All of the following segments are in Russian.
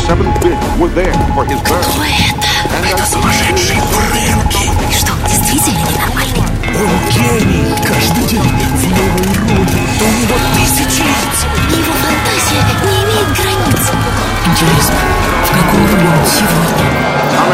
Кто это? Это сумасшедший Фрэнки. Что, действительно ненормальный? Он гений. Каждый день в новой роли. У него тысячи лиц. Его фантазия не имеет границ. Интересно, в какой роли он сегодня?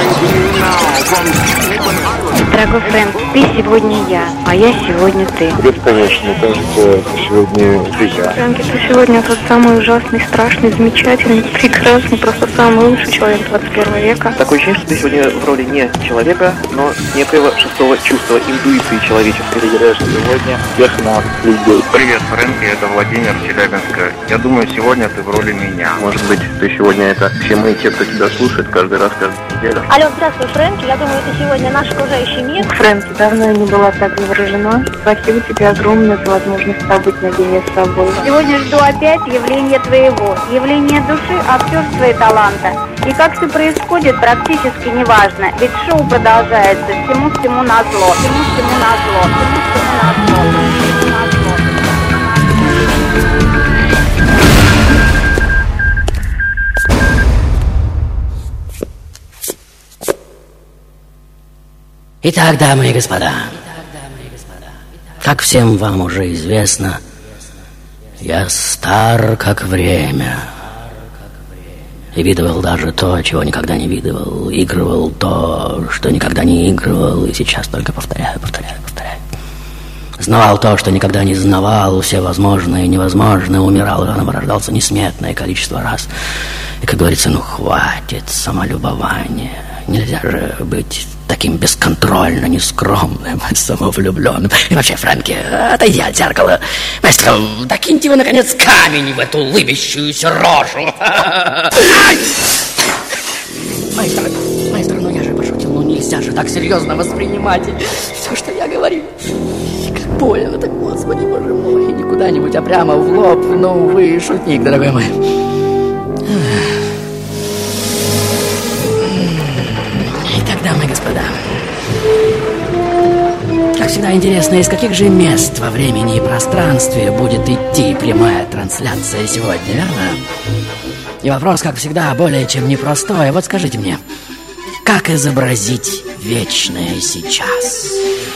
Дорогой Фрэнк, ты сегодня я, а я сегодня ты. Бесконечно, кажется, сегодня ты я. Фрэнки, ты сегодня тот самый ужасный, страшный, замечательный, прекрасный, просто самый лучший человек 21 века. Такое ощущение, что ты сегодня в роли не человека, но некоего шестого чувства, интуиции человеческой. Сегодня всех нас людей. Привет, Фрэнки, это Владимир, Челябинска. Я думаю, сегодня ты в роли меня. Может быть, ты сегодня это все мы, те, кто тебя слушает каждый раз, каждую неделю. Алло, здравствуй, Фрэнки. Я думаю, ты сегодня наш окружающий мир. Фрэнки, давно я не была так заворожена. Спасибо тебе огромное за возможность побыть наедине с тобой. Сегодня жду опять явления твоего, явления души, актерства и таланта. И как все происходит, практически неважно, ведь шоу продолжается всему назло, всему назло, всему назло. Итак, дамы и господа, как всем вам уже известно, я стар как время. И видывал даже то, чего никогда не видывал, игрывал то, что никогда не игрывал, и сейчас только повторяю. Знавал то, что никогда не знавал, все возможное и невозможное, умирал и заново рождался несметное количество раз. И, как говорится, хватит самолюбования. Нельзя же быть таким бесконтрольно нескромным, самовлюбленным. И вообще, Фрэнки, отойди от зеркала. Маэстро, докиньте вы, наконец, камень в эту улыбящуюся рожу. Маэстро, ну я же пошутил, ну нельзя же так серьезно воспринимать все, что я говорю. Как больно, так, господи, боже мой, не куда-нибудь, а прямо в лоб. Ну, вы шутник, дорогой мой. Итак, дамы и господа, как всегда интересно, из каких же мест во времени и пространстве будет идти прямая трансляция сегодня, верно? И вопрос, как всегда, более чем непростой. Вот скажите мне, как изобразить вечное сейчас?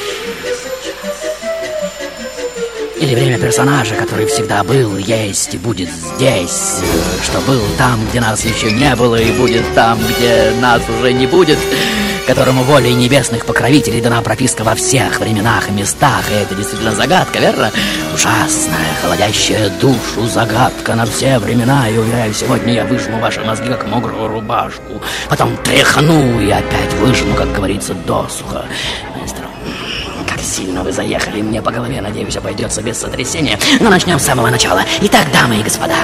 Или время персонажа, который всегда был, есть и будет здесь, что был там, где нас еще не было, и будет там, где нас уже не будет, которому волей небесных покровителей дана прописка во всех временах и местах, и это действительно загадка, верно? Ужасная, холодящая душу загадка на все времена, и, уверяю, сегодня я выжму ваши мозги, как мокрую рубашку, потом тряхну и опять выжму, как говорится, досуха. Сильно вы заехали мне по голове, надеюсь, обойдется без сотрясения. Но начнем с самого начала. Итак, дамы и господа,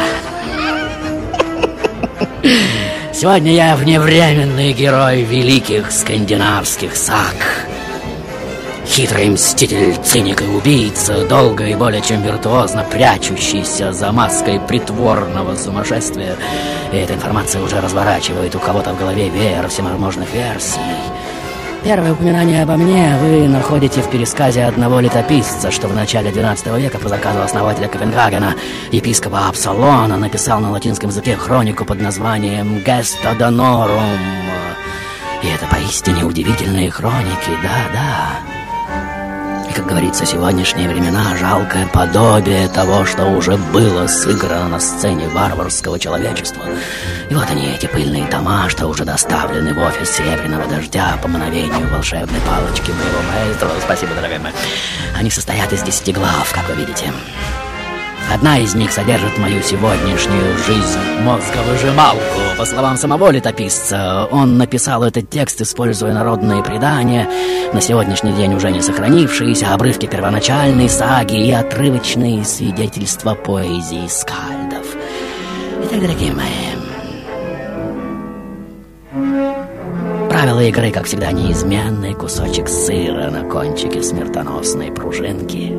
сегодня я вневременный герой великих скандинавских саг. Хитрый мститель, циник и убийца, долго и более чем виртуозно прячущийся за маской притворного сумасшествия. И эта информация уже разворачивает у кого-то в голове веер всевозможных версий. Первое упоминание обо мне вы находите в пересказе одного летописца, что в начале XII века по заказу основателя Копенгагена, епископа Апсалона, написал на латинском языке хронику под названием «Gesta Danorum». И это поистине удивительные хроники, да. И, как говорится, сегодняшние времена — жалкое подобие того, что уже было сыграно на сцене варварского человечества. И вот они, эти пыльные тома, что уже доставлены в офис Серебряного Дождя по мановению волшебной палочки моего маэстро. Спасибо, дорогой мой. Они состоят из 10 глав, как вы видите. Одна из них содержит мою сегодняшнюю жизнь, мозговыжималку. По словам самого летописца, он написал этот текст, используя народные предания, на сегодняшний день уже не сохранившиеся, обрывки первоначальной саги и отрывочные свидетельства поэзии скальдов. Итак, дорогие мои, правила игры, как всегда, неизменный кусочек сыра на кончике смертоносной пружинки.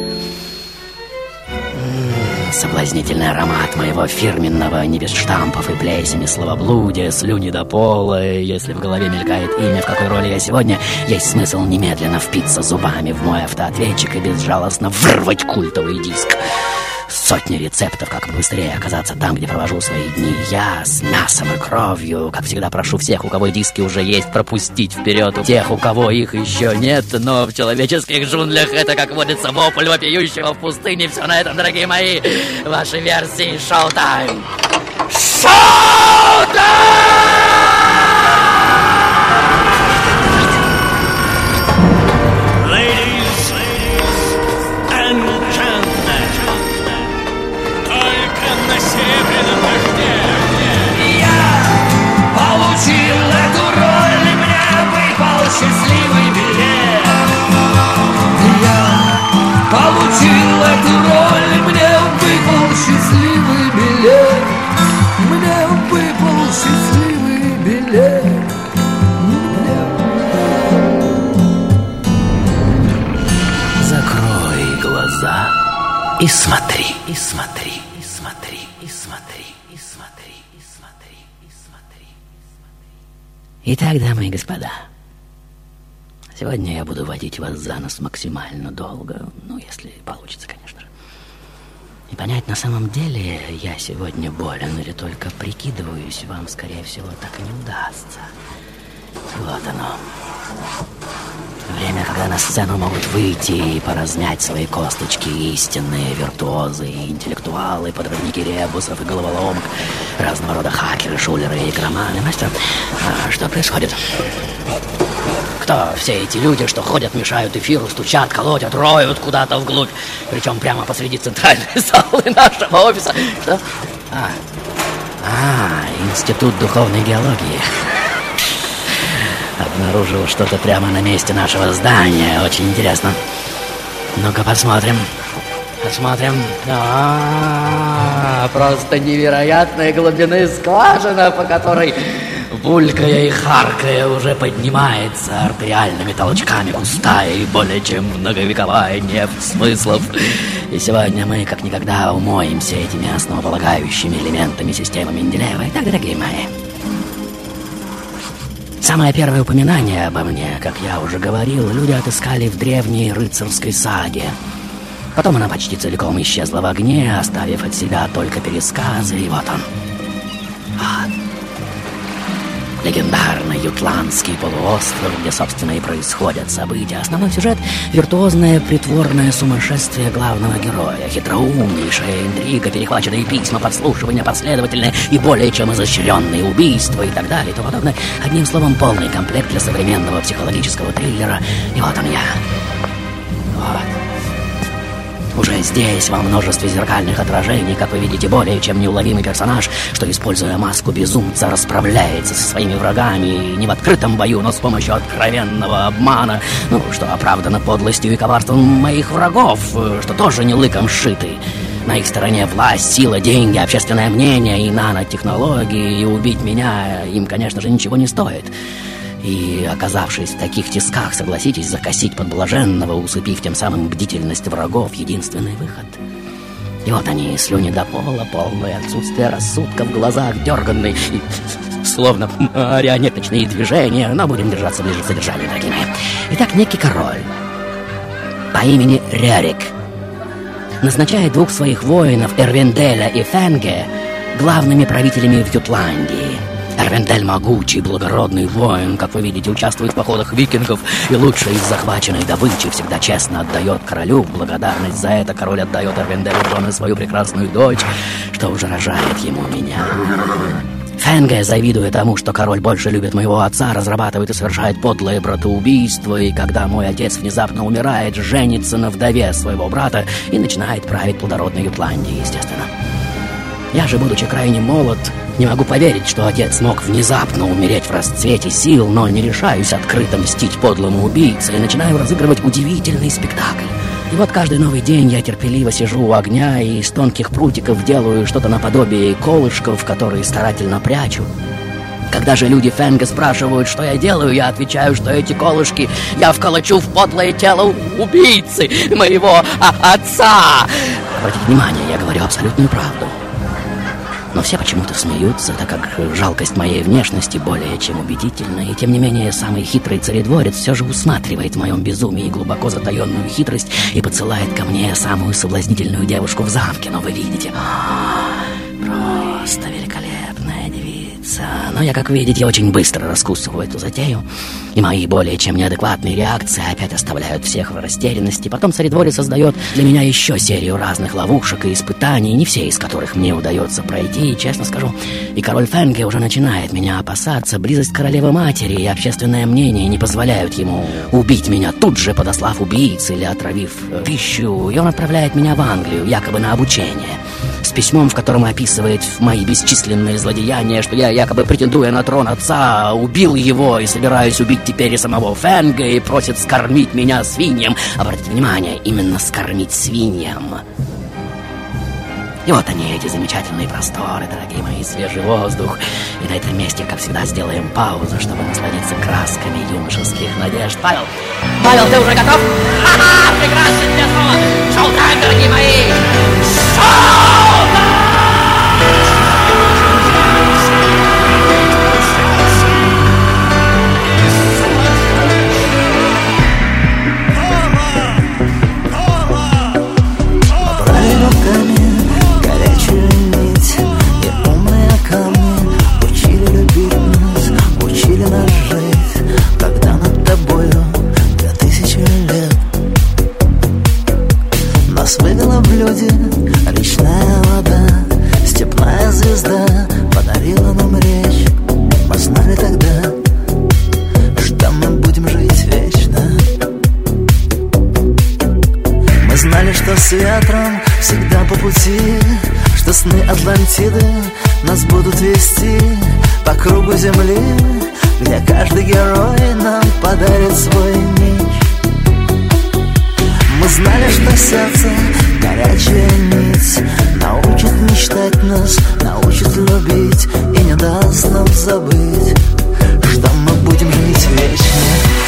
Соблазнительный аромат моего фирменного, не без штампов и плесени, словоблудия, слюни до пола. Если в голове мелькает имя, в какой роли я сегодня, есть смысл немедленно впиться зубами в мой автоответчик и безжалостно вырвать культовый диск. сотни рецептов, как быстрее оказаться там, где провожу свои дни. Я с мясом и кровью, как всегда, прошу всех, у кого диски уже есть, пропустить вперед. У тех, у кого их еще нет, но в человеческих джунглях это, как водится, вопль вопиющего в пустыне. Все на этом, дорогие мои, ваши версии шоу-тайм. Счастливый билет. Я получил эту роль, мне выпал счастливый билет. Мне выпал счастливый билет. Закрой глаза и смотри, и смотри, и смотри, и смотри, и смотри, и смотри, и смотри. Итак, дамы и господа, сегодня я буду водить вас за нос максимально долго, ну, если получится, конечно же. И понять, на самом деле я сегодня болен или только прикидываюсь, вам, скорее всего, так и не удастся. Вот оно. Время, когда на сцену могут выйти и поразнять свои косточки истинные виртуозы и интеллектуалы, подрывники ребусов и головоломок, разного рода хакеры, шулеры и игроманы. Мастер, что происходит? Кто все эти люди, что ходят, мешают эфиру, стучат, колотят, роют куда-то вглубь, причем прямо посреди центральной залы нашего офиса? Что? Институт духовной геологии. Обнаружил что-то прямо на месте нашего здания. Очень интересно. Ну-ка посмотрим. Посмотрим. Просто невероятной глубины скважина, по которой, булькая и харкая, уже поднимается артериальными толчками густая и более чем многовековая нефть смыслов. И сегодня мы как никогда умоемся этими основополагающими элементами системы Менделеева. Итак, дорогие мои, самое первое упоминание обо мне, как я уже говорил, люди отыскали в древней рыцарской саге. Потом она почти целиком исчезла в огне, оставив от себя только пересказы, и вот он. Вот. Легендарный ютландский полуостров, где, собственно, и происходят события. Основной сюжет — виртуозное притворное сумасшествие главного героя, хитроумнейшая интрига, перехваченные письма, подслушивания, последовательные и более чем изощренные убийства и так далее и тому подобное. Одним словом, полный комплект для современного психологического триллера. И вот он я. Вот. Уже здесь, во множестве зеркальных отражений, как вы видите, более чем неуловимый персонаж, что, используя маску безумца, расправляется со своими врагами не в открытом бою, но с помощью откровенного обмана, ну, что оправдано подлостью и коварством моих врагов, что тоже не лыком сшиты. На их стороне власть, сила, деньги, общественное мнение и нанотехнологии, и убить меня им, конечно же, ничего не стоит. И, оказавшись в таких тисках, согласитесь, закосить под блаженного, усыпив тем самым бдительность врагов, единственный выход. И вот они, слюни до пола, полное отсутствие рассудка в глазах, дерганные, словно марионеточные движения, но будем держаться ближе к содержанию, дорогие мои. Итак, некий король по имени Рерик назначает двух своих воинов, Эрвинделя и Фенге, главными правителями в Ютландии. Эрвиндель — могучий, благородный воин, как вы видите, участвует в походах викингов, и лучший из захваченной добычи всегда честно отдает королю. В благодарность за это король отдает Эрвинделю в жены свою прекрасную дочь, что уже рожает ему меня. Фенге, завидуя тому, что король больше любит моего отца, разрабатывает и совершает подлое братоубийство, и когда мой отец внезапно умирает, женится на вдове своего брата и начинает править плодородной Ютландией, естественно. Я же, будучи крайне молод, не могу поверить, что отец мог внезапно умереть в расцвете сил, но не решаюсь открыто мстить подлому убийце и начинаю разыгрывать удивительный спектакль. И вот каждый новый день я терпеливо сижу у огня и из тонких прутиков делаю что-то наподобие колышков, которые старательно прячу. Когда же люди Фенга спрашивают, что я делаю, я отвечаю, что эти колышки я вколочу в подлое тело убийцы, моего отца. Обратите внимание, я говорю абсолютную правду. Но все почему-то смеются, так как жалкость моей внешности более чем убедительна. И тем не менее, самый хитрый царедворец все же усматривает в моем безумии глубоко затаенную хитрость и посылает ко мне самую соблазнительную девушку в замке. Но вы видите, просто великолепная девица. Но я, как видите, очень быстро раскусываю эту затею. И мои более чем неадекватные реакции опять оставляют всех в растерянности. Потом царедворец создает для меня еще серию разных ловушек и испытаний, не все из которых мне удается пройти. И, честно скажу, и король Фенге уже начинает меня опасаться. Близость королевы-матери и общественное мнение не позволяют ему убить меня тут же, подослав убийц или отравив пищу. И он отправляет меня в Англию, якобы на обучение, с письмом, в котором описывает мои бесчисленные злодеяния, что я, якобы претендуя на трон отца, убил его и собираюсь убить теперь и самого Фенга, и просит скормить меня свиньям. Обратите внимание, именно скормить свиньям. И вот они, эти замечательные просторы, дорогие мои, свежий воздух. И на этом месте, как всегда, сделаем паузу, чтобы насладиться красками юношеских надежд. Павел, ты уже готов? Ха-ха, прекрасный для сон! Шоу-тайм, дорогие мои! Шоу-тайм! Речная вода, степная звезда подарила нам речь. Мы знали тогда, что мы будем жить вечно. Мы знали, что с ветром всегда по пути, что сны Атлантиды нас будут вести по кругу земли, где каждый герой нам подарит свой меч. Мы знали, что сердце горячая нить научит мечтать нас, научит любить и не даст нам забыть, что мы будем жить вечно.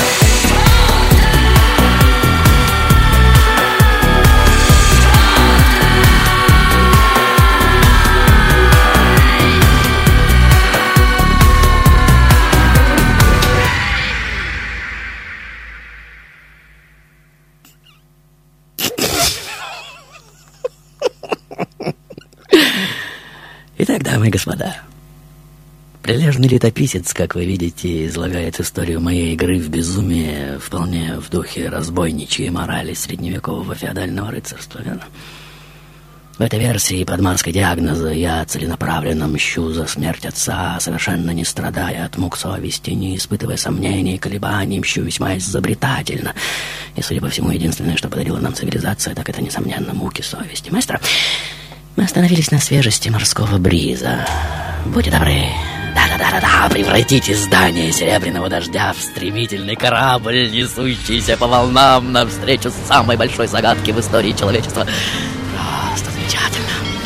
Итак, дамы и господа, прилежный летописец, как вы видите, излагает историю моей игры в безумие вполне в духе разбойничьей морали средневекового феодального рыцарства, верно? В этой версии под маской диагноза я целенаправленно мщу за смерть отца, совершенно не страдая от мук совести, не испытывая сомнений и колебаний, мщу весьма изобретательно. И, судя по всему, единственное, что подарила нам цивилизация, так это, несомненно, муки совести. Маэстро, мы остановились на свежести морского бриза. Будьте добры. Да, превратите здание серебряного дождя в стремительный корабль, несущийся по волнам навстречу самой большой загадке в истории человечества. Просто замечательно.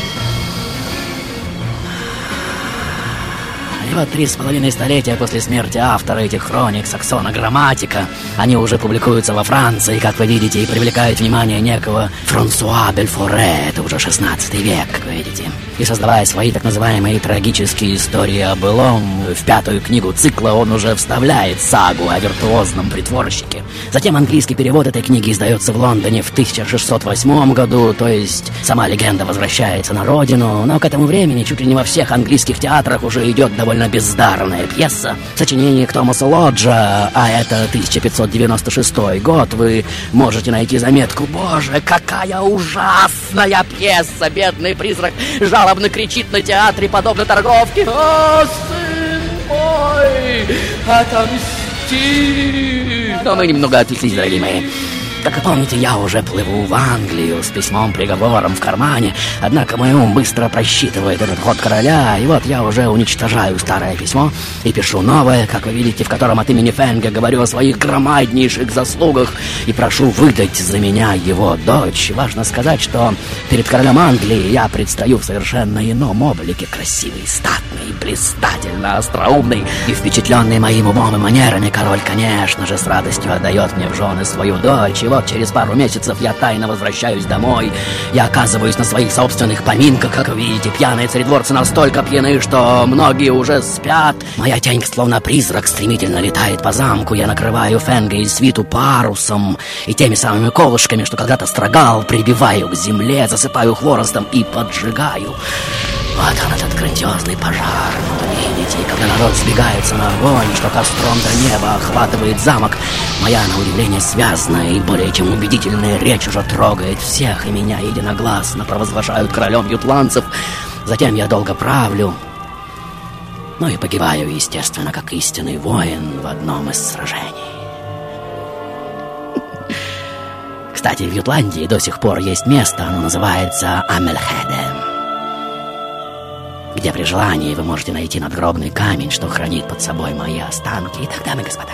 И вот 3,5 столетия после смерти автора этих хроник, Саксона Грамматика, они уже публикуются во Франции, как вы видите, и привлекают внимание некого Франсуа Бельфоре, это уже 16 век, как вы видите. И создавая свои так называемые трагические истории о былом, в 5-ю книгу цикла он уже вставляет сагу о виртуозном притворщике. Затем английский перевод этой книги издается в Лондоне в 1608 году, то есть сама легенда возвращается на родину, но к этому времени чуть ли не во всех английских театрах уже идет довольно бездарная пьеса. Сочинение к Томасу Лоджа, а это 1596 год, вы можете найти заметку: «Боже, какая ужасная пьеса! Бедный призрак жалобно кричит на театре, подобно торговке: «О, сын мой, отомсти!» Но мы немного отвлеклись, дорогие мои. Как вы помните, я уже плыву в Англию с письмом-приговором в кармане, однако мой ум быстро просчитывает этот ход короля, и вот я уже уничтожаю старое письмо и пишу новое, как вы видите, в котором от имени Фенга говорю о своих громаднейших заслугах и прошу выдать за меня его дочь. Важно сказать, что перед королем Англии я предстаю в совершенно ином облике, красивый, статный, блистательно остроумный и впечатленный моим умом и манерами. Король, конечно же, с радостью отдает мне в жены свою дочь. И вот через пару месяцев я тайно возвращаюсь домой. Я оказываюсь на своих собственных поминках. Как вы видите, пьяные царедворцы настолько пьяны, что многие уже спят. Моя тень, словно призрак, стремительно летает по замку. Я накрываю Фенга и свиту парусом и теми самыми колышками, что когда-то строгал, прибиваю к земле, засыпаю хворостом и поджигаю. Вот он, этот грандиозный пожар. Видите, когда народ сбегается на огонь, что костром до неба охватывает замок, моя, на удивление, связная и более чем убедительная речь уже трогает всех, и меня единогласно провозглашают королем ютландцев. Затем я долго правлю, ну и погибаю, естественно, как истинный воин в одном из сражений. Кстати, в Ютландии до сих пор есть место, оно называется Амельхеде, где при желании вы можете найти надгробный камень, что хранит под собой мои останки. Итак, дамы и господа,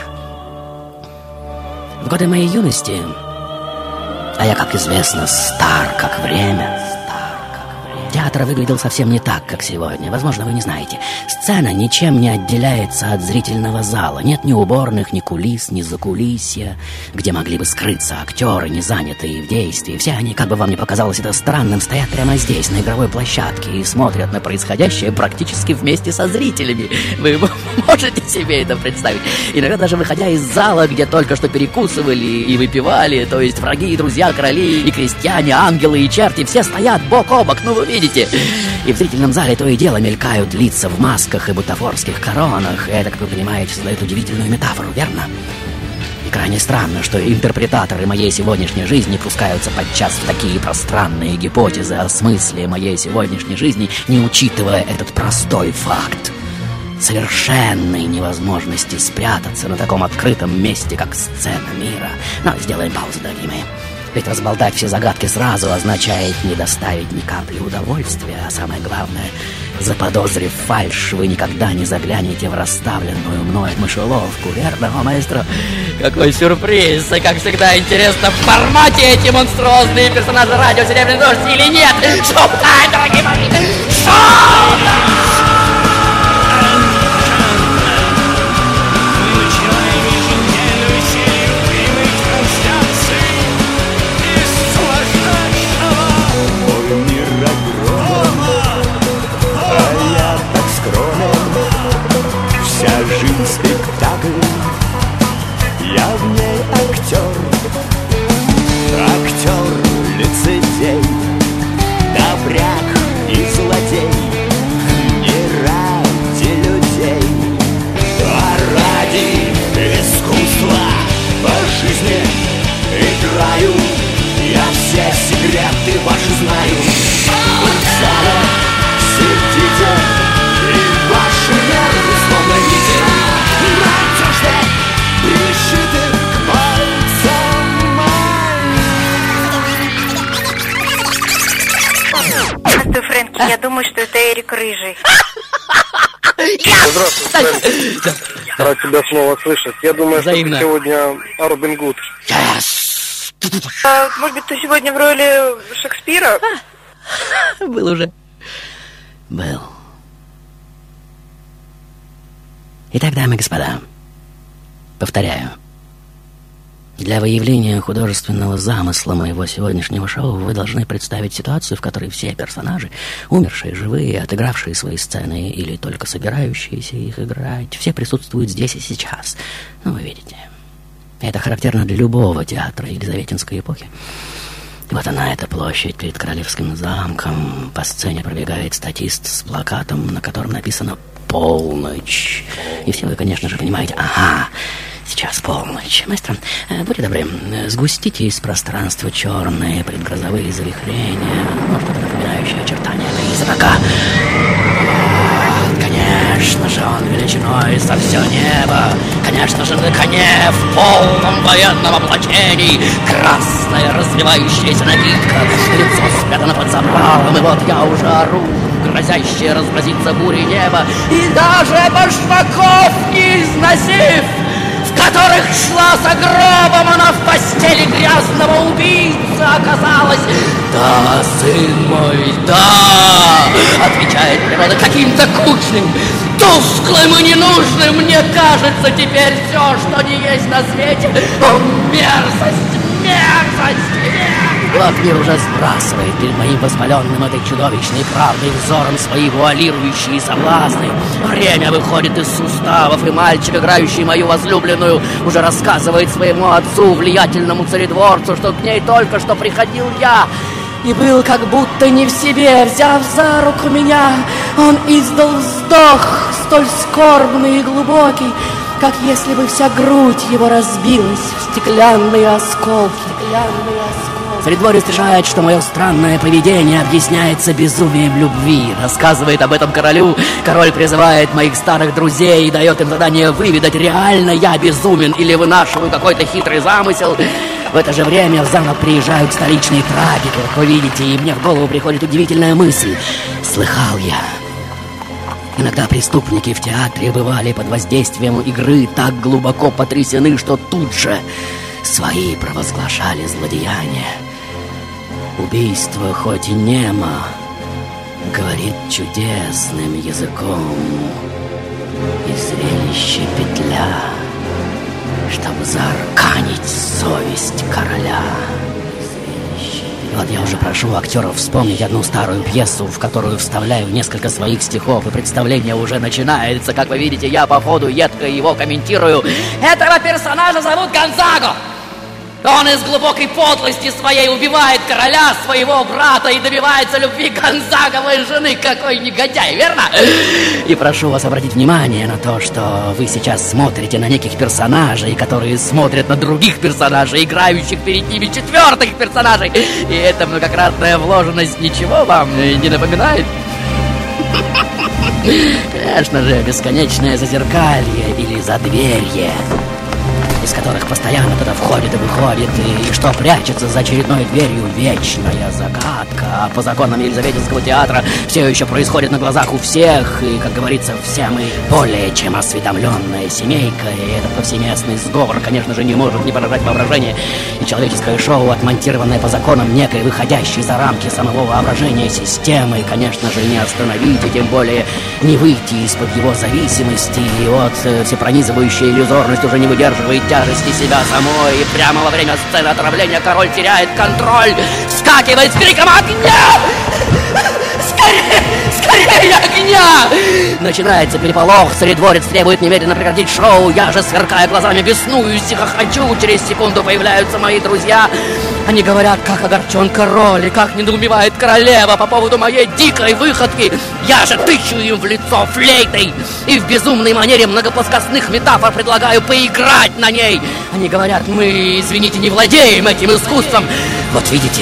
в годы моей юности, а я, как известно, стар как время, театр выглядел совсем не так, как сегодня. Возможно, вы не знаете. Сцена ничем не отделяется от зрительного зала. Нет ни уборных, ни кулис, ни закулисья, где могли бы скрыться актеры, не занятые в действии. Все они, как бы вам ни показалось это странным, стоят прямо здесь, на игровой площадке, и смотрят на происходящее практически вместе со зрителями. Вы можете себе это представить? Иногда даже выходя из зала, где только что перекусывали и выпивали, то есть враги, друзья, короли и крестьяне, ангелы и черти, все стоят бок о бок, ну вы видите. И в зрительном зале то и дело мелькают лица в масках и бутафорских коронах. И это, как вы понимаете, создает удивительную метафору, верно? И крайне странно, что интерпретаторы моей сегодняшней жизни пускаются подчас в такие пространные гипотезы о смысле моей сегодняшней жизни, не учитывая этот простой факт совершенной невозможности спрятаться на таком открытом месте, как сцена мира. Но сделаем паузу, дорогие мои. Ведь разболтать все загадки сразу означает не доставить ни капли удовольствия, а самое главное, заподозрив фальшь, вы никогда не заглянете в расставленную мной мышеловку, верно, о, маэстро? Какой сюрприз! И, как всегда, интересно, в формате эти монструозные персонажи радио «Серебряный дождь» или нет? Шоу-тайм, дорогие мои! Шоу-тайм! Спектакль, я в ней актер, лицедей, добряк и злодей, не ради людей, а ради искусства по жизни играю, я все секреты ваши знаю. Вы в зале сидите, и ваши нервы словно нити надежно пришиты к пальцам. Здравствуй, Фрэнки, я думаю, что это Эрик Рыжий. Здравствуй, Фрэнк. Рад тебя снова слышать. Я думаю, что ты сегодня Робин Гуд. Может быть, ты сегодня в роли Шекспира? Был уже. Был. Итак, дамы и господа, повторяю, для выявления художественного замысла моего сегодняшнего шоу вы должны представить ситуацию, в которой все персонажи, умершие, живые, отыгравшие свои сцены или только собирающиеся их играть, все присутствуют здесь и сейчас. Ну, вы видите, это характерно для любого театра елизаветинской эпохи. Вот она, эта площадь перед Королевским замком. По сцене пробегает статист с плакатом, на котором написано «Полночь». И все вы, конечно же, понимаете, ага, сейчас полночь. Маэстро, будьте добры, сгустите из пространства черные предгрозовые завихрения, ну, что-то напоминающее очертания призрака. Конечно же, он величиной со все небо. Конечно же, на коне в полном военном облачении. Красная развивающаяся накидка, лицо спрятано под забралом. И вот я уже ору, грозящее разразиться бурей неба. И даже башмаков не износив, в которых шла за гробом, она в постели грязного убийцы оказалась. Да, сын мой, да, отвечает природа каким-то кучным, тусклым и ненужным. Мне кажется теперь все, что не есть на свете. О, мерзость, мерзость! И вот мир уже сбрасывает перед моим воспаленным этой чудовищной правдой взором свои вуалирующие соблазны. Время выходит из суставов, и мальчик, играющий мою возлюбленную, уже рассказывает своему отцу, влиятельному царедворцу, что к ней только что приходил я. И был как будто не в себе, взяв за руку меня, он издал вздох, столь скорбный и глубокий, как если бы вся грудь его разбилась в стеклянные осколки. Царедворец решает, что мое странное поведение объясняется безумием любви. Рассказывает об этом королю. Король призывает моих старых друзей и дает им задание выведать, реально я безумен или вынашиваю какой-то хитрый замысел. В это же время в замок приезжают столичные трагики, как вы видите, и мне в голову приходит удивительная мысль. Слыхал я. Иногда преступники в театре бывали под воздействием игры так глубоко потрясены, что тут же свои провозглашали злодеяния. Убийство хоть и немо, говорит чудесным языком, и зрелище петля, чтобы заарканить совесть короля. И вот я уже прошу актеров вспомнить одну старую пьесу, в которую вставляю несколько своих стихов, и представление уже начинается. Как вы видите, я по ходу едко его комментирую. Этого персонажа зовут Гонзаго. Он из глубокой подлости своей убивает короля, своего брата, и добивается любви Гонзаговой жены. Какой негодяй, верно? И прошу вас обратить внимание на то, что вы сейчас смотрите на неких персонажей, которые смотрят на других персонажей, играющих перед ними четвертых персонажей. И эта многократная вложенность ничего вам не напоминает? Конечно же, бесконечное зазеркалье или задверье, из которых постоянно кто-то входит и выходит, и что прячется за очередной дверью, вечная загадка. А по законам Елизаветинского театра все еще происходит на глазах у всех, и, как говорится, все мы более чем осведомленная семейка, и этот повсеместный сговор, конечно же, не может не поражать воображение, и человеческое шоу, отмонтированное по законам некой выходящей за рамки самого воображения системы, и, конечно же, не остановить, и тем более не выйти из-под его зависимости, и вот всепронизывающая иллюзорность уже не выдерживает тяжести себя самой, и прямо во время сцены отравления король теряет контроль, вскакивает с криком «Огня! Скорее! Скорее огня!» Начинается переполох, царедворец требует немедленно прекратить шоу, я же, сверкая глазами, беснуюсь и хохочу. Через секунду появляются мои друзья. Они говорят, как огорчен король и как недоумевает королева по поводу моей дикой выходки. Я же тычу им в лицо флейтой и в безумной манере многоплоскостных метафор предлагаю поиграть на ней. Они говорят, мы, извините, не владеем этим искусством. Вот видите,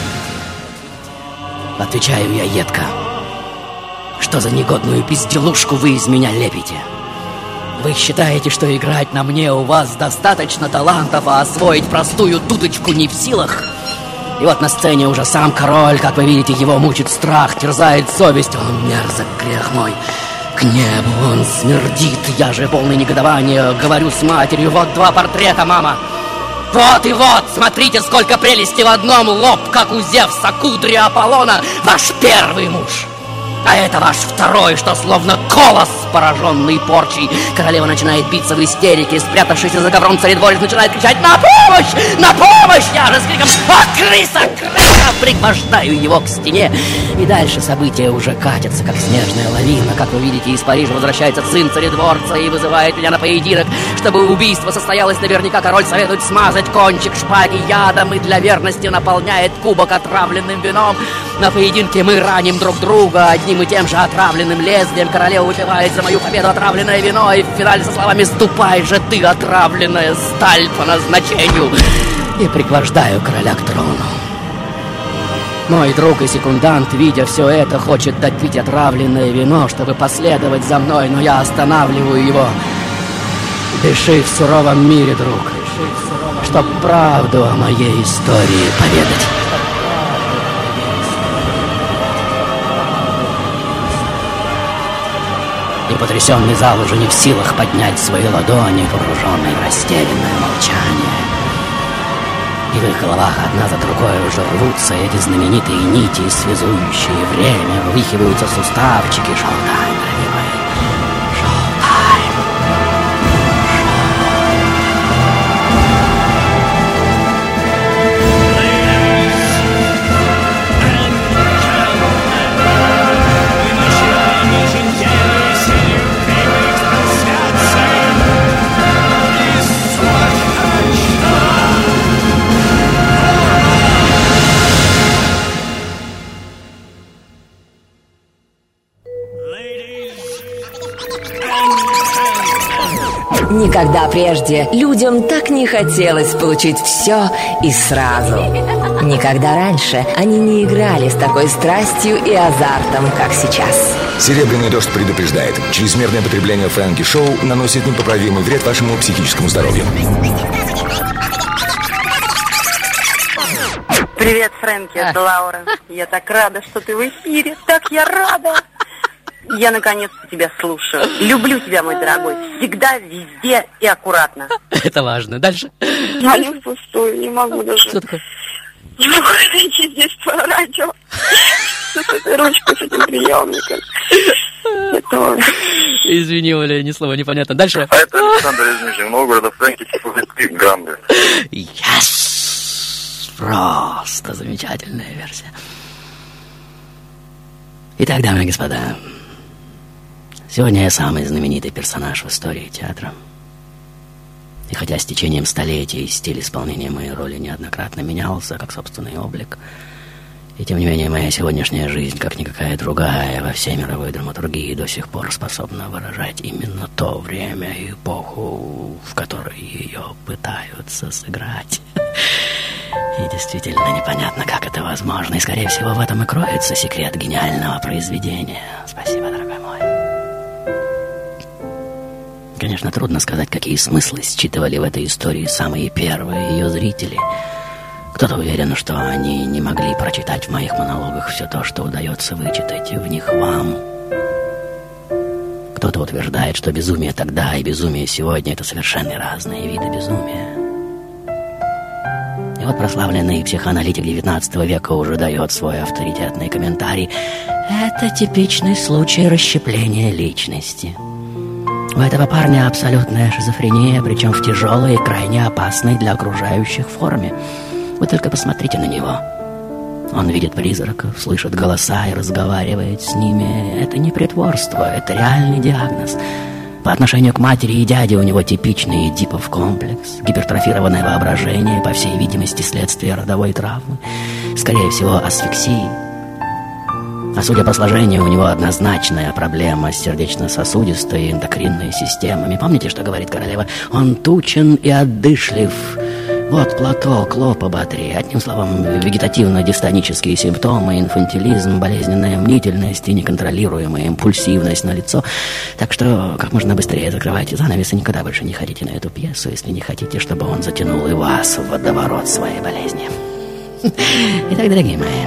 отвечаю я едко, что за негодную безделушку вы из меня лепите? Вы считаете, что играть на мне у вас достаточно талантов, а освоить простую дудочку не в силах? И вот на сцене уже сам король, как вы видите, его мучит страх, терзает совесть. Он мерзок, грех мой. К небу он смердит. Я же полный негодования говорю с матерью: вот два портрета, мама. Вот и вот, смотрите, сколько прелести в одном. Лоб, как у Зевса, кудри Аполлона. Ваш первый муж. А это ваш второй, что словно колос, пораженный порчей. Королева начинает биться в истерике. Спрятавшийся за ковром царедворец начинает кричать: на помощь! На помощь! Я же с криком: «О, крыса! Крыса!» пригвождаю его к стене. И дальше события уже катятся, как снежная лавина. Как вы видите, из Парижа возвращается сын царедворца и вызывает меня на поединок. Чтобы убийство состоялось, наверняка король советует смазать кончик шпаги ядом и для верности наполняет кубок отравленным вином. На поединке мы раним друг друга одним и тем же отравленным лезвием. Королева выпивает за мою победу отравленное вино и в финале со словами: «Ступай же ты, отравленная сталь, по назначению!» И пригвождаю короля к трону. Мой друг и секундант, видя все это, хочет допить отравленное вино, чтобы последовать за мной, но я останавливаю его. Дыши в суровом мире, друг, чтоб правду о моей истории поведать. И потрясенный зал уже не в силах поднять свои ладони, погруженные в растерянное молчание. И в их головах одна за другой уже рвутся эти знаменитые нити, связующие время, вывихиваются суставчики. Шоу-тайм, дорогой, шоу-тайм. Никогда прежде людям так не хотелось получить все и сразу. Никогда раньше они не играли с такой страстью и азартом, как сейчас. «Серебряный дождь» предупреждает: чрезмерное потребление Фрэнки Шоу наносит непоправимый вред вашему психическому здоровью. Привет, Фрэнки, это Лаура. Я так рада, что ты в эфире. Так я рада. Я наконец-то тебя слушаю. Люблю тебя, мой дорогой. Всегда, везде и аккуратно. Это важно. Дальше. Звоню в пустую, не могу даже. Что такое? Не могу найти здесь по радио. С этой ручкой, с этим приемником. Это... Извини, Оля, ни слова непонятно. Дальше. А это Александр из Нижнего Новгорода, Фрэнки Гранде. Yes! Просто замечательная версия. Итак, дамы и господа, сегодня я самый знаменитый персонаж в истории театра. И хотя с течением столетий стиль исполнения моей роли неоднократно менялся, как собственный облик, и тем не менее моя сегодняшняя жизнь, как никакая другая, во всей мировой драматургии до сих пор способна выражать именно то время и эпоху, в которой ее пытаются сыграть. И действительно непонятно, как это возможно. И, скорее всего, в этом и кроется секрет гениального произведения. Спасибо, дорогой мой. Конечно, трудно сказать, какие смыслы считывали в этой истории самые первые ее зрители. Кто-то уверен, что они не могли прочитать в моих монологах все то, что удается вычитать в них вам. Кто-то утверждает, что безумие тогда и безумие сегодня — это совершенно разные виды безумия. И вот прославленный психоаналитик XIX века уже дает свой авторитетный комментарий. Это типичный случай расщепления личности. У этого парня абсолютная шизофрения, причем в тяжелой и крайне опасной для окружающих форме. Вы только посмотрите на него. Он видит призраков, слышит голоса и разговаривает с ними. Это не притворство, это реальный диагноз. По отношению к матери и дяде у него типичный Эдипов комплекс, гипертрофированное воображение, по всей видимости, следствие родовой травмы, скорее всего, асфиксии. А судя по сложению, у него однозначная проблема с сердечно-сосудистой и эндокринной системами. Помните, что говорит королева? Он тучен и отдышлив. Вот платок, лоб оботри. Одним словом, вегетативно-дистонические симптомы, инфантилизм, болезненная мнительность и неконтролируемая импульсивность налицо. Так что как можно быстрее закрывайте занавес и никогда больше не ходите на эту пьесу, если не хотите, чтобы он затянул и вас в водоворот своей болезни. Итак, дорогие мои,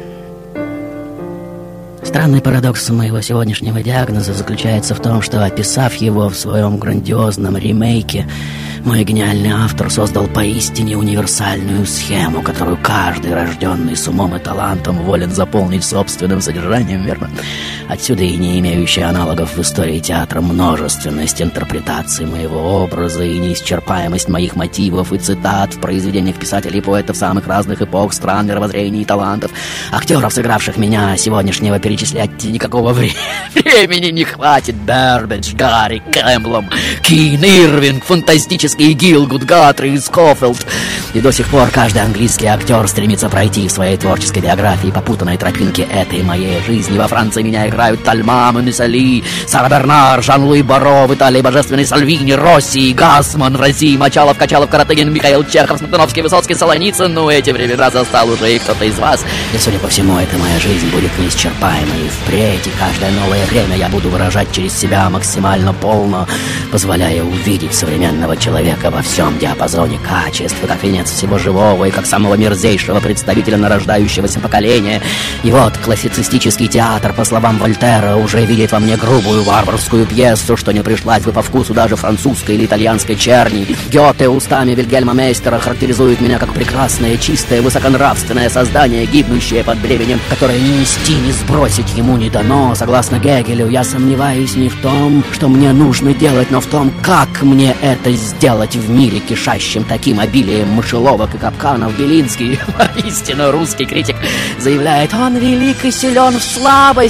странный парадокс моего сегодняшнего диагноза заключается в том, что, описав его в своем грандиозном ремейке, мой гениальный автор создал поистине универсальную схему, которую каждый, рожденный с умом и талантом, волен заполнить собственным содержанием, верно? Отсюда и не имеющая аналогов в истории театра множественность интерпретаций моего образа и неисчерпаемость моих мотивов и цитат в произведениях писателей и поэтов самых разных эпох, стран, мировоззрений и талантов. Актеров, сыгравших меня, сегодняшнего перечислять никакого времени не хватит. Бербидж, Гарри, Кэмблом, Кин, Ирвинг, фантастический Гилгуд, Гатри и Скофилд. И до сих пор каждый английский актер стремится пройти в своей творческой биографии по путанной тропинке этой моей жизни. Во Франции меня играют Тальма, Мунисали, Сара Бернар, Жан-Луи Баро, в Италии божественный Сальвини, Росси, Гасман, Рази, Мочалов, Качалов, Каратыгин, Михаил Чехов, Смоктуновский, Высоцкий, Солоницын. Ну, эти времена застал уже и кто-то из вас. И, судя по всему, эта моя жизнь будет неисчерпаемой и впредь, и каждое новое время я буду выражать через себя максимально полно, позволяя увидеть современного человека во всем диапазоне качеств, как венец всего живого и как самого мерзейшего представителя нарождающегося поколения. И вот классицистический театр, по словам Вольтера, уже видит во мне грубую варварскую пьесу, что не пришлась бы по вкусу даже французской или итальянской черни. Гёте устами Вильгельма Мейстера характеризует меня как прекрасное, чистое, высоконравственное создание, гибнущее под бременем, которое ни нести, ни сбросить ему не дано. Согласно Гегелю, я сомневаюсь не в том, что мне нужно делать, но в том, как мне это сделать в мире, кишащем таким обилием мышеловок и капканов. Белинский, истинно русский критик, заявляет: он велик и силен в слабости своей.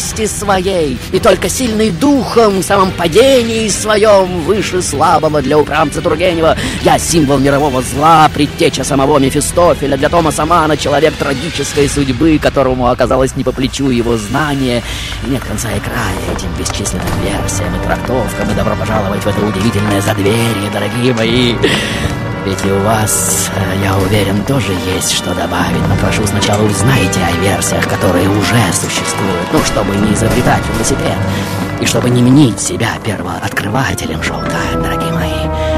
своей, и только сильный духом, в самом падении своем, выше слабого для упрямца Тургенева. Я символ мирового зла, предтеча самого Мефистофеля, для Томаса Манна человек трагической судьбы, которому оказалось не по плечу его знание. И нет конца и края этим бесчисленным версиям и трактовкам, и добро пожаловать в это удивительное задверье, дорогие мои. Ведь и у вас, я уверен, тоже есть что добавить. Но прошу, сначала узнайте о версиях, которые уже существуют. Ну, чтобы не изобретать велосипед. И чтобы не мнить себя первооткрывателем шоу-тайм, дорогие мои.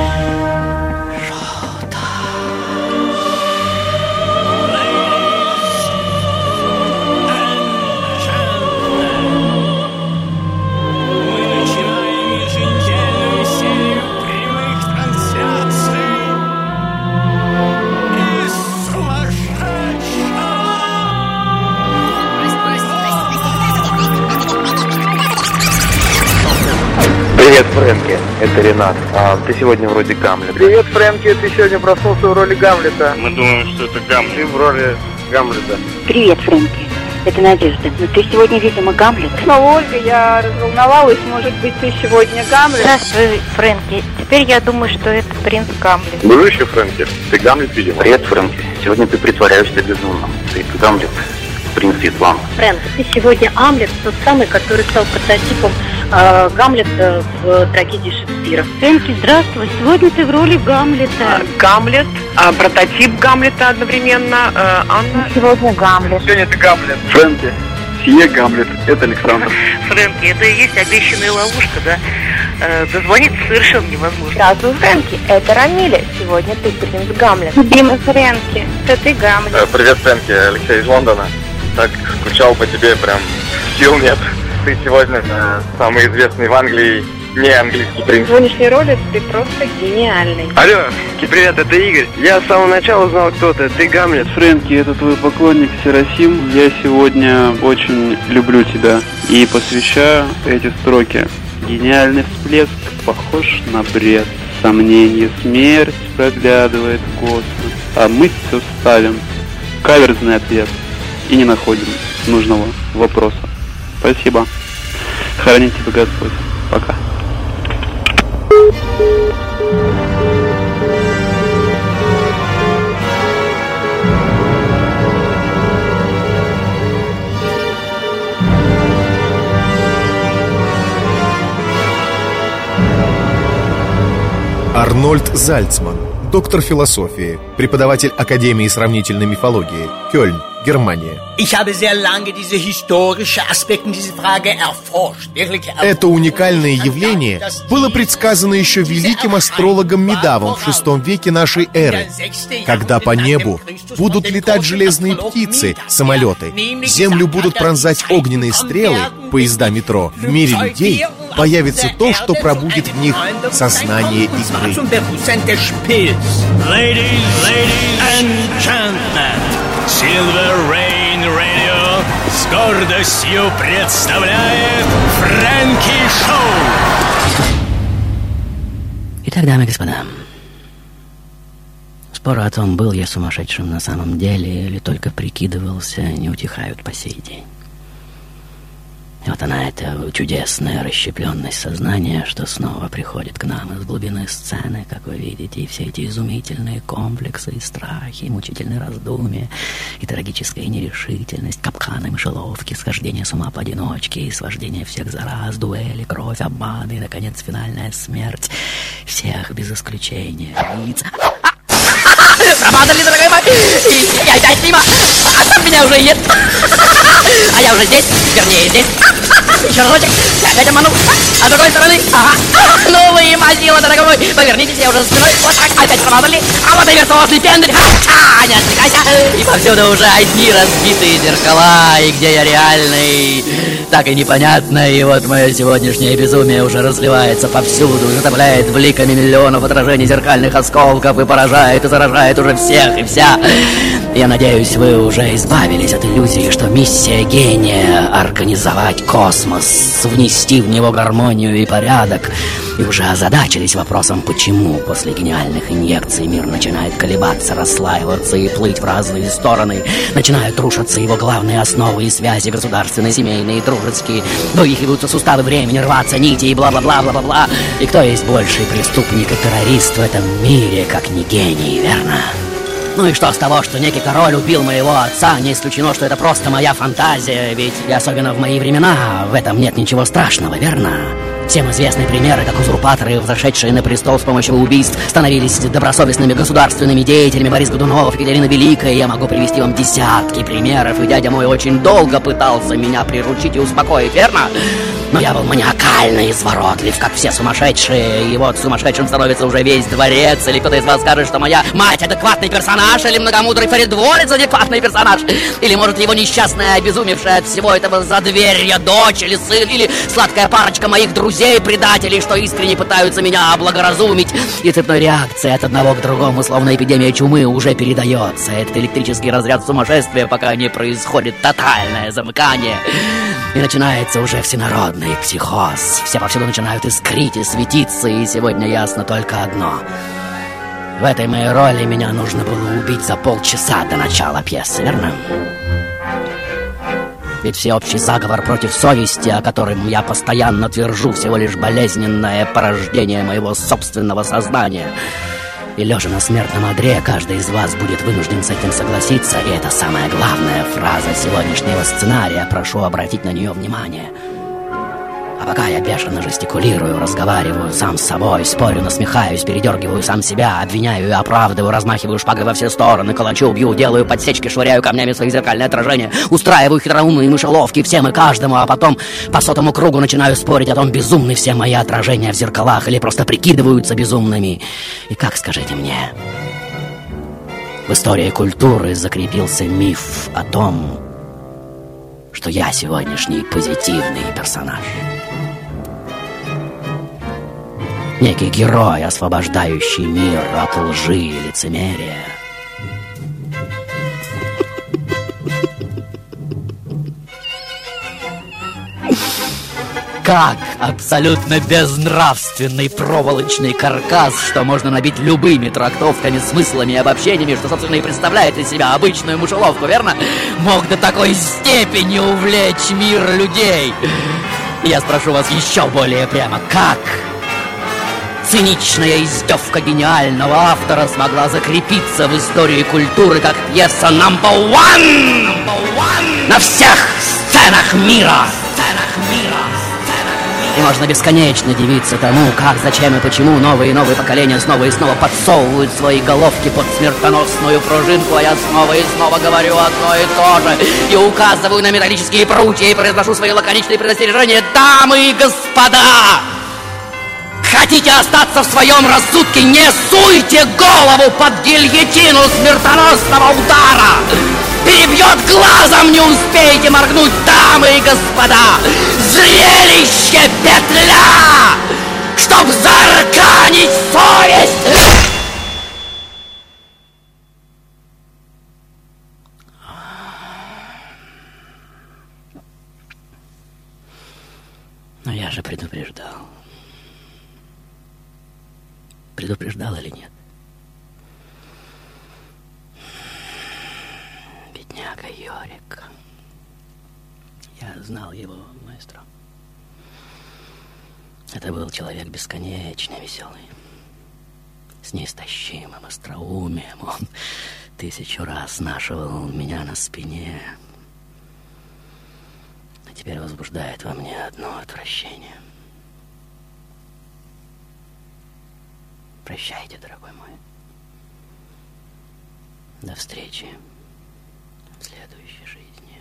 Привет, Фрэнки, это Ренат. Ты сегодня вроде Гамлета. Привет, Фрэнки, ты сегодня проснулся в роли Гамлета. Мы думаем, что это Гамлет. Ты в роли Гамлета. Привет, Фрэнки, это Надежда. Но ты сегодня, видимо, Гамлет. Снова Ольга, я разволновалась. Может быть, ты сегодня Гамлет? Здравствуй, Фрэнки. Теперь я думаю, что это принц Гамлет. Дружище, Фрэнки, ты Гамлет, видимо. Привет, Фрэнки. Сегодня ты притворяешься безумным. Ты Гамлет, принц Ислам. Фрэнки, ты сегодня Гамлет, тот самый, который стал прототипом Гамлета в трагедии Шекспира. Фрэнки, здравствуй. Сегодня ты в роли Гамлета. Гамлет, прототип Гамлета одновременно. Анна. Сегодня Гамлет. Сегодня ты Гамлет. Фрэнки, сие Гамлет, это Александр. Фрэнки, это и есть обещанная ловушка, да? Дозвониться совершенно невозможно. Здравствуй, Фрэнки. Это Рамиля. Сегодня ты принц Гамлет. Дима, Фрэнки, это ты Гамлет. Привет, Фрэнки, Алексей из Лондона. Так скучал по тебе, прям сил нет. Ты сегодня самый известный в Англии не английский принц. В сегодняшней роли ты просто гениальный. Алло, привет, это Игорь. Я с самого начала знал, кто ты. Ты Гамлет. Фрэнки, это твой поклонник Серафим. Я сегодня очень люблю тебя и посвящаю эти строки. Гениальный всплеск похож на бред. Сомнение, смерть проглядывает в космос. А мы все ставим. Каверзный ответ. И не находим нужного вопроса. Спасибо. Храни тебя Господь. Пока. Арнольд Зальцман, доктор философии, преподаватель Академии сравнительной мифологии, Кёльн, Германия. Это уникальное явление было предсказано еще великим астрологом Медавом в VI веке нашей эры, когда по небу будут летать железные птицы, самолеты, землю будут пронзать огненные стрелы, поезда метро. В мире людей появится то, что пробудит в них сознание игры. Silver Rain Radio с гордостью представляет Фрэнки Шоу. Итак, дамы и господа, споры о том, был я сумасшедшим на самом деле или только прикидывался, не утихают по сей день. И вот она, эта чудесная расщепленность сознания, что снова приходит к нам из глубины сцены, как вы видите, и все эти изумительные комплексы и страхи, и мучительные раздумья, и трагическая нерешительность, капканы, мышеловки, схождение с ума поодиночке, и свождение всех за раз, дуэли, кровь, обманы, и, наконец, финальная смерть всех без исключения лиц. Срабатывали, дорогой мой! Я опять мимо! А там меня уже нет! А я уже здесь, вернее здесь! Еще разочек, я опять обманул! А с другой стороны, ага! Ну вы мазила, дорогой мой! Повернитесь, я уже за спиной! Вот так, опять срабатывали! А вот и виртуозный пендель! Не отвлекайся! И повсюду уже одни разбитые зеркала! И где я реальный? Так и непонятно, и вот мое сегодняшнее безумие уже разливается повсюду, затопляет бликами миллионов отражений зеркальных осколков и поражает и заражает уже всех и вся. Я надеюсь, вы уже избавились от иллюзии, что миссия гения — организовать космос космос, внести в него гармонию и порядок, и уже озадачились вопросом, почему после гениальных инъекций мир начинает колебаться, расслаиваться и плыть в разные стороны, начинают рушиться его главные основы и связи государственные, семейные, дружеские, вывихиваются суставы времени, рваться нити и бла-бла-бла-бла-бла-бла. И кто есть больший преступник и террорист в этом мире, как не гений, верно? Ну и что с того, что некий король убил моего отца? Не исключено, что это просто моя фантазия, ведь и особенно в мои времена в этом нет ничего страшного, верно? Всем известны примеры, как узурпаторы, взошедшие на престол с помощью убийств, становились добросовестными государственными деятелями. Борис Годунов, Екатерина Великая. Я могу привести вам десятки примеров, и дядя мой очень долго пытался меня приручить и успокоить, верно? Но я был маниакально изворотлив, как все сумасшедшие. И вот сумасшедшим становится уже весь дворец. Или кто-то из вас скажет, что моя мать адекватный персонаж, или многомудрый царедворец адекватный персонаж. Или, может, его несчастная, обезумевшая от всего этого задверья дочь или сын, или сладкая парочка моих друзей-предателей, что искренне пытаются меня облагоразумить. И цепной реакция от одного к другому, словно эпидемия чумы, уже передается. Этот электрический разряд сумасшествия, пока не происходит тотальное замыкание. И начинается уже всенародный психоз. Все повсюду начинают искрить и светиться, и сегодня ясно только одно. В этой моей роли меня нужно было убить за полчаса до начала пьесы, верно? Ведь всеобщий заговор против совести, о котором я постоянно твержу, всего лишь болезненное порождение моего собственного сознания. И лежа на смертном одре, каждый из вас будет вынужден с этим согласиться. И это самая главная фраза сегодняшнего сценария. Прошу обратить на нее внимание. А пока я бешено жестикулирую, разговариваю сам с собой, спорю, насмехаюсь, передергиваю сам себя, обвиняю и оправдываю, размахиваю шпагой во все стороны, калачу, бью, делаю подсечки, швыряю камнями свои зеркальные отражения, устраиваю хитроумные мышеловки всем и каждому, а потом по сотому кругу начинаю спорить о том, безумны все мои отражения в зеркалах или просто прикидываются безумными. И как, скажите мне, в истории культуры закрепился миф о том, что я сегодняшний позитивный персонаж. Некий герой, освобождающий мир от лжи и лицемерия. Как абсолютно безнравственный проволочный каркас, что можно набить любыми трактовками, смыслами и обобщениями, что, собственно, и представляет из себя обычную мышеловку, верно? Мог до такой степени увлечь мир людей. И я спрошу вас еще более прямо, как циничная издевка гениального автора смогла закрепиться в истории культуры как пьеса number one на всех сценах мира. И можно бесконечно дивиться тому, как, зачем и почему новые и новые поколения снова и снова подсовывают свои головки под смертоносную пружинку, а я снова и снова говорю одно и то же. И указываю на металлические прутья и произношу свои лаконичные предостережения. Дамы и господа! Хотите остаться в своем рассудке? Не суйте голову под гильотину смертоносного удара! Перебьет глазом, не успеете моргнуть, дамы и господа! Зрелище петля! Чтоб заарканить совесть! Но я же предупреждал. Предупреждал или нет? Бедняга Йорик. Я знал его, маэстро. Это был человек бесконечно веселый, с неистощимым остроумием. Он 1000 раз нашивал меня на спине, а теперь возбуждает во мне одно отвращение. Прощайте, дорогой мой. До встречи в следующей жизни.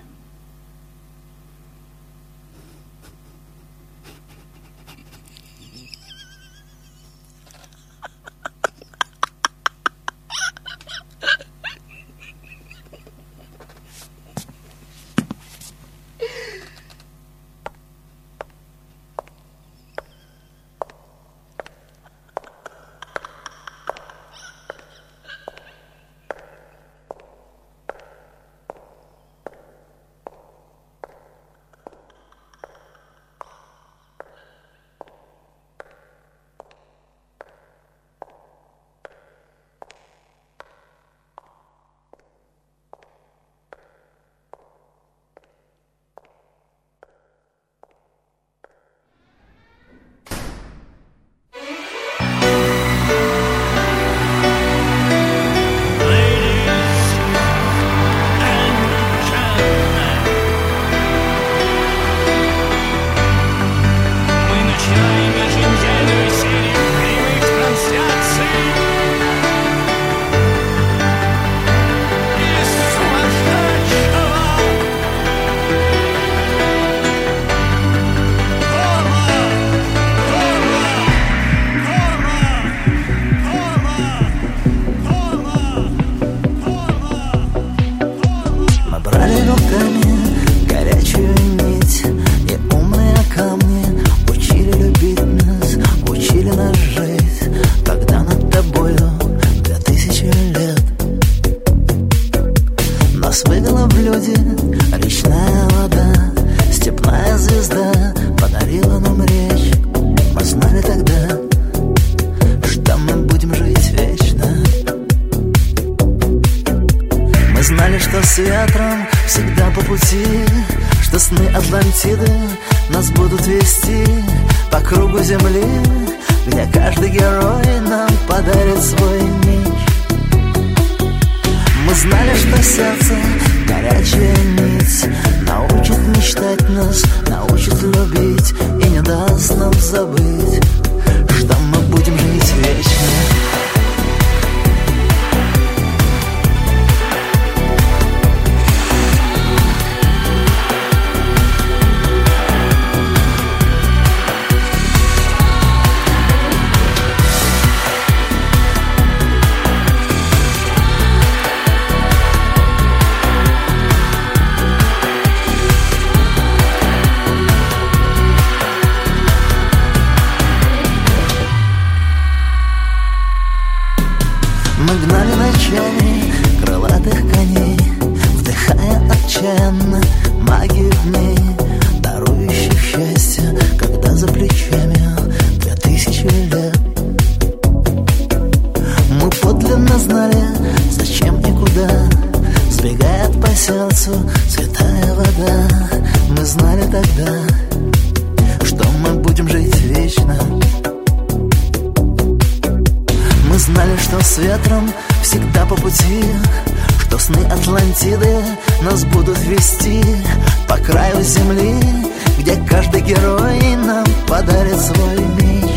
пути, что сны Атлантиды нас будут вести по кругу земли, где каждый герой нам подарит свой меч. Мы знали, что сердце горячая нить научит мечтать нас, научит любить и не даст нам забыть, что мы будем жить вечно. Мы гнали ночами крылатых коней, вдыхая отчаянно магию дней, дарующих счастье, когда за плечами 2000 лет. Мы подлинно знали, зачем и куда сбегает по сердцу святая вода. Мы знали тогда, что мы будем жить вечно. Мы знали, что с ветром всегда по пути, что сны Атлантиды нас будут вести по краю земли, где каждый герой нам подарит свой меч.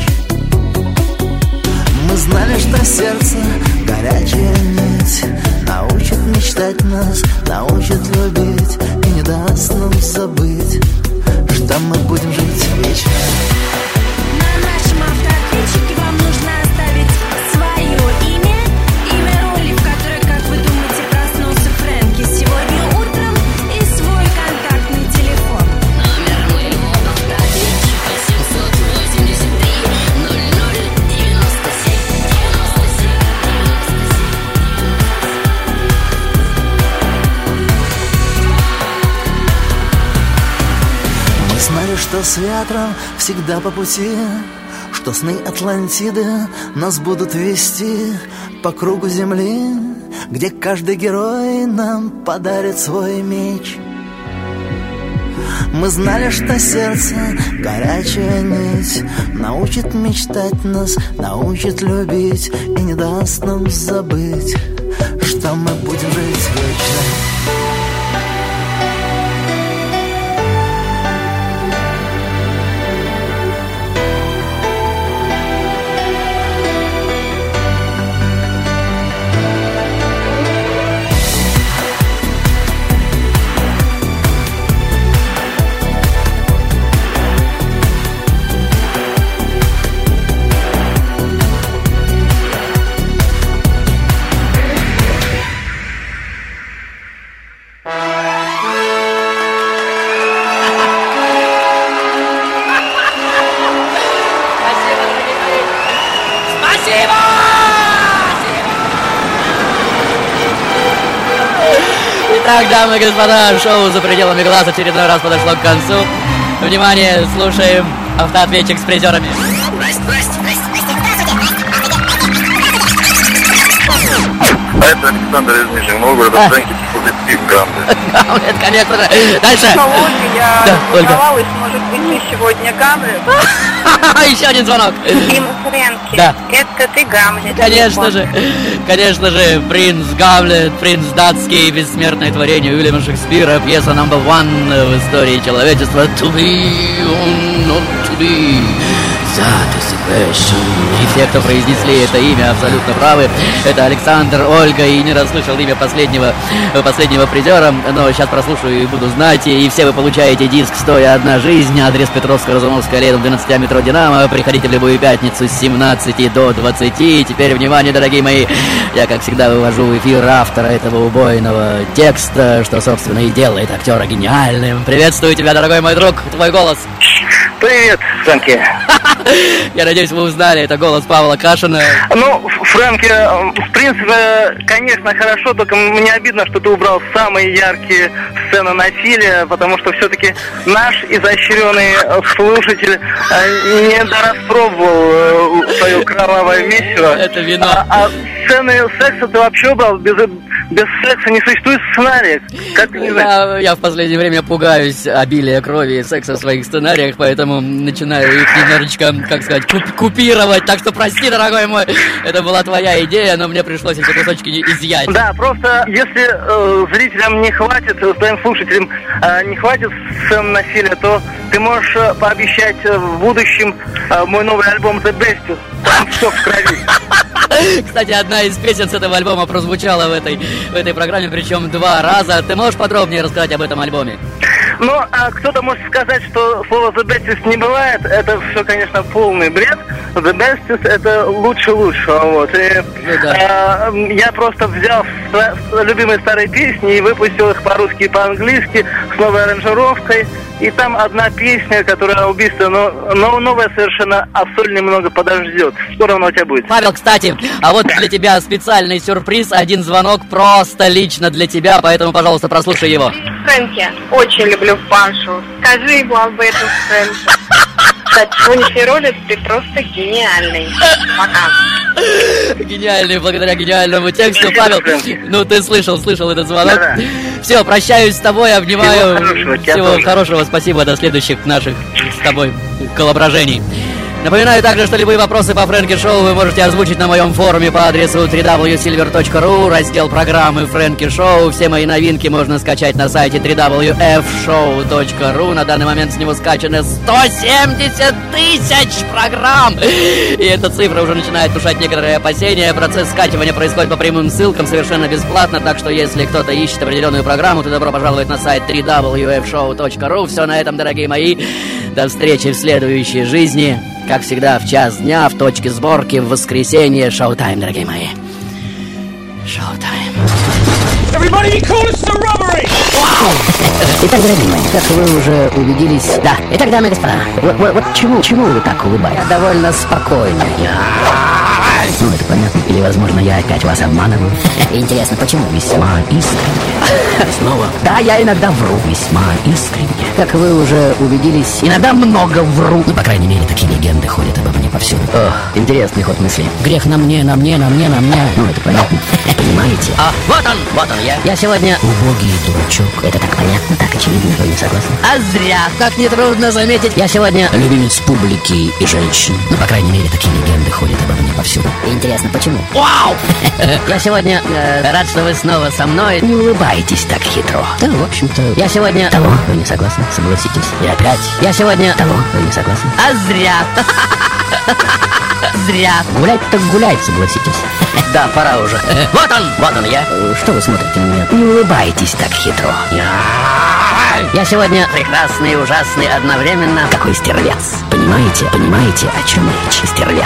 Мы знали, что сердце горячая нить научит мечтать нас, научит любить и не даст нам забыть, что мы будем жить вечно. На нашем автоответчике вам нужно оставить свое имя, имя роли, в которой, как вы думаете, проснулся Фрэнки сегодня утром, и свой контактный телефон. Номер моего автоответчика 783 0097 97 Мы знали, что с ветром всегда по пути, что сны Атлантиды нас будут вести по кругу земли, где каждый герой нам подарит свой меч. Мы знали, что сердце горячая нить научит мечтать нас, научит любить и не даст нам забыть, что мы будем жить вечно. Итак, дамы и господа, шоу «За пределами глаз» очередной раз подошло к концу. Внимание, слушаем автоответчик с призерами. А это Александр из Нижнего Новгорода, Фрэнки Гамлет. Гамлет, конечно же. Дальше. Я волновалась, может быть, ты сегодня Гамлет? Еще один звонок. Дима Фрэнки. Да. Это ты Гамлет. Конечно же, принц Гамлет, принц датский, бессмертное творение Уильяма Шекспира, пьеса number one в истории человечества. To be or not to be. That is the question. И все, кто произнесли это имя, абсолютно правы. Это Александр, Ольга, и не расслышал имя последнего призера, но сейчас прослушаю и буду знать. И все вы получаете диск «101 одна жизнь», адрес Петровская-Разумовская, рядом 12 метро «Динамо». Приходите в любую пятницу с 17 до 20. Теперь, внимание, дорогие мои, я, как всегда, вывожу в эфир автора этого убойного текста, что, собственно, и делает актера гениальным. Приветствую тебя, дорогой мой друг, твой голос. Привет, Фрэнки. Я надеюсь, вы узнали, это голос Павла Кашина. Ну, Фрэнки, в принципе, конечно, хорошо, только мне обидно, что ты убрал самые яркие сцены насилия, потому что все-таки наш изощренный слушатель не дораспробовал свое кровавое месиво. Это вино. А сцены секса ты вообще убрал без секса не существует сценария. Как ты не знаешь? Я в последнее время пугаюсь обилия крови и секса в своих сценариях, поэтому начинаю их немножечко, как сказать, купировать. Так что прости, дорогой мой, это была твоя идея, но мне пришлось эти кусочки изъять. Да, просто если зрителям не хватит, твоим слушателям не хватит сцен насилия, то ты можешь пообещать в будущем мой новый альбом The Best. Там все в крови. Кстати, одна из песен с этого альбома прозвучала в этой программе, причем 2 раза. Ты можешь подробнее рассказать об этом альбоме? Ну, кто-то может сказать, что слово The Bestest не бывает. Это все, конечно, полный бред. The Bestest — это лучше лучшего. Вот. И, я просто взял любимые старые песни и выпустил их по-русски и по-английски с новой аранжировкой. И там одна песня, которая убийство, но новая совершенно, а соль немного подождет. Скоро она у тебя будет. Павел, кстати, а вот для тебя специальный сюрприз, один звонок просто лично для тебя, поэтому, пожалуйста, прослушай его. Фрэнки, очень люблю Пашу. Скажи ему об этом, Фрэнки. Кстати, в сегодняшней роли ты просто гениальный. Пока. Гениальный, благодаря гениальному тексту. Павел, ну ты слышал этот звонок. Да. Все, прощаюсь с тобой, обнимаю. Всего хорошего, спасибо, до следующих наших с тобой коллаборажений. Напоминаю также, что любые вопросы по Фрэнки Шоу вы можете озвучить на моем форуме по адресу www.silver.ru, раздел программы Фрэнки Шоу. Все мои новинки можно скачать на сайте www.fshow.ru. На данный момент с него скачано 170 тысяч программ. И эта цифра уже начинает внушать некоторые опасения. Процесс скачивания происходит по прямым ссылкам совершенно бесплатно, так что если кто-то ищет определенную программу, то добро пожаловать на сайт www.fshow.ru. Все на этом, дорогие мои. До встречи в следующей жизни. Как всегда, в час дня, в точке сборки, в воскресенье. Шоу-тайм, дорогие мои. Шоу-тайм. Итак, дорогие мои, как вы уже убедились... Да, итак, дамы и господа, вот чему вы так улыбаетесь? Я довольно спокойно. Ну, это понятно. Или, возможно, я опять вас обманываю. Интересно, почему? Весьма искренне. Снова? Да, я иногда вру. Весьма искренне. Как вы уже убедились, иногда много вру. Ну, по крайней мере, такие легенды ходят обо мне повсюду. Ох, интересный ход мысли. Грех на мне. Ну, это понятно. Понимаете? Вот он я. Я сегодня убогий дурачок. Это так понятно, так очевидно, вы не согласны? А зря. Как нетрудно заметить. Я сегодня любимец публики и женщин. Ну, по крайней мере, такие легенды ходят обо мне повсюду. Интересно, почему? Вау! Я сегодня рад, что вы снова со мной. Не улыбайтесь так хитро. Да, в общем-то, я сегодня... Того, вы не согласны, согласитесь. И опять. Я сегодня... Того, вы не согласны. А зря. Зря. Гулять так гулять, согласитесь. Да, пора уже. Вот он я. Что вы смотрите на меня? Не улыбайтесь так хитро. Я сегодня прекрасный и ужасный одновременно. Какой стервец. Понимаете, о чем речь? Стервец.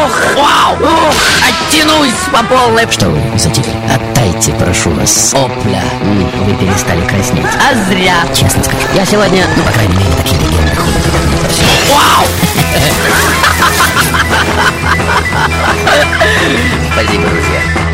Оттянусь по полной. Что вы затихли? Оттайте, прошу вас. Опля. Вы перестали краснеть. А зря. Честно скажу. Я сегодня, ну, по крайней мере, такие легенды ходят обо мне повсюду. Спасибо, друзья.